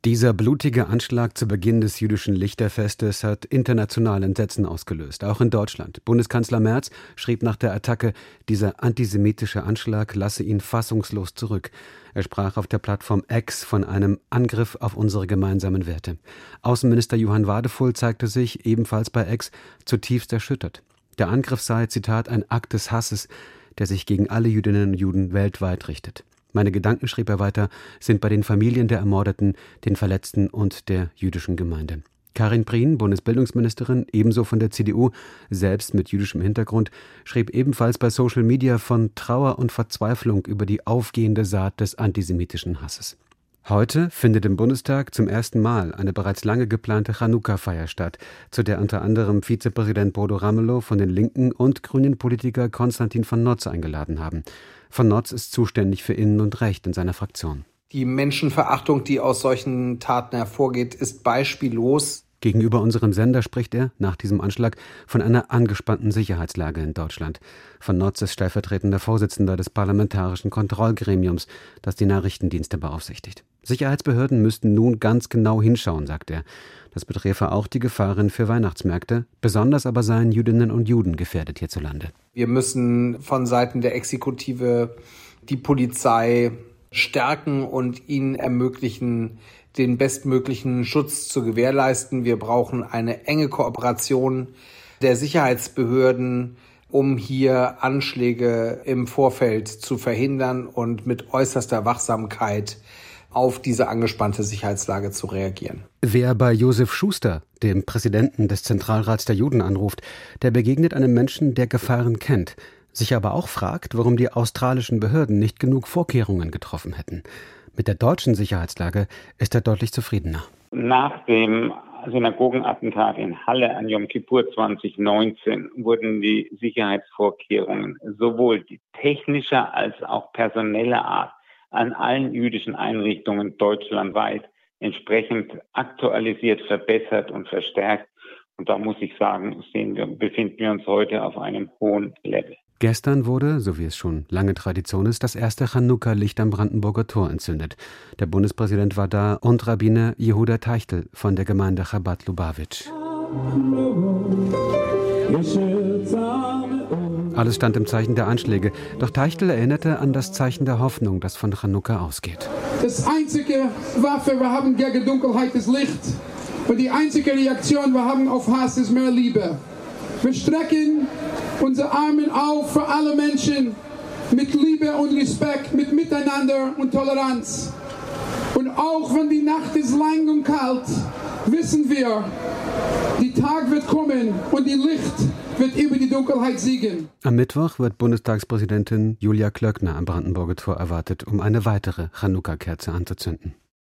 Dieser blutige Anschlag zu Beginn des jüdischen Lichterfestes hat international Entsetzen ausgelöst, auch in Deutschland. Bundeskanzler Merz schrieb nach der Attacke, dieser antisemitische Anschlag lasse ihn fassungslos zurück. Er sprach auf der Plattform X von einem Angriff auf unsere gemeinsamen Werte. Außenminister Johann Wadefull zeigte sich, ebenfalls bei X, zutiefst erschüttert. Der Angriff sei, Zitat, ein Akt des Hasses, der sich gegen alle Jüdinnen und Juden weltweit richtet. Meine Gedanken, schrieb er weiter, sind bei den Familien der Ermordeten, den Verletzten und der jüdischen Gemeinde. Karin Prien, Bundesbildungsministerin, ebenso von der CDU, selbst mit jüdischem Hintergrund, schrieb ebenfalls bei Social Media von Trauer und Verzweiflung über die aufgehende Saat des antisemitischen Hasses. Heute findet im Bundestag zum ersten Mal eine bereits lange geplante Chanukka-Feier statt, zu der unter anderem Vizepräsident Bodo Ramelow von den Linken und grünen Politiker Konstantin von Notz eingeladen haben. Von Notz ist zuständig für Innen und Recht in seiner Fraktion. Die Menschenverachtung, die aus solchen Taten hervorgeht, ist beispiellos. Gegenüber unserem Sender spricht er, nach diesem Anschlag, von einer angespannten Sicherheitslage in Deutschland. Von Notz ist stellvertretender Vorsitzender des Parlamentarischen Kontrollgremiums, das die Nachrichtendienste beaufsichtigt. Sicherheitsbehörden müssten nun ganz genau hinschauen, sagt er. Das betreffe auch die Gefahren für Weihnachtsmärkte. Besonders aber seien Jüdinnen und Juden gefährdet hierzulande. Wir müssen von Seiten der Exekutive die Polizei stärken und ihnen ermöglichen, den bestmöglichen Schutz zu gewährleisten. Wir brauchen eine enge Kooperation der Sicherheitsbehörden, um hier Anschläge im Vorfeld zu verhindern und mit äußerster Wachsamkeit auf diese angespannte Sicherheitslage zu reagieren. Wer bei Josef Schuster, dem Präsidenten des Zentralrats der Juden, anruft, der begegnet einem Menschen, der Gefahren kennt, sich aber auch fragt, warum die australischen Behörden nicht genug Vorkehrungen getroffen hätten. Mit der deutschen Sicherheitslage ist er deutlich zufriedener. Nach dem Synagogenattentat in Halle an Yom Kippur 2019 wurden die Sicherheitsvorkehrungen sowohl die technischer als auch personeller Art an allen jüdischen Einrichtungen deutschlandweit entsprechend aktualisiert, verbessert und verstärkt. Und da muss ich sagen, befinden wir uns heute auf einem hohen Level. Gestern wurde, so wie es schon lange Tradition ist, das erste Chanukka-Licht am Brandenburger Tor entzündet. Der Bundespräsident war da und Rabbiner Jehuda Teichtel von der Gemeinde Chabad Lubavitch. Alles stand im Zeichen der Anschläge. Doch Teichtel erinnerte an das Zeichen der Hoffnung, das von Chanukka ausgeht. Das einzige Waffe, wir haben gegen Dunkelheit, ist Licht. Und die einzige Reaktion, wir haben auf Hass, ist mehr Liebe. Wir strecken unsere Arme auf für alle Menschen mit Liebe und Respekt, mit Miteinander und Toleranz. Und auch wenn die Nacht ist lang und kalt, wissen wir, der Tag wird kommen und die Licht wird über die Dunkelheit siegen. Am Mittwoch wird Bundestagspräsidentin Julia Klöckner am Brandenburger Tor erwartet, um eine weitere Chanukka-Kerze anzuzünden.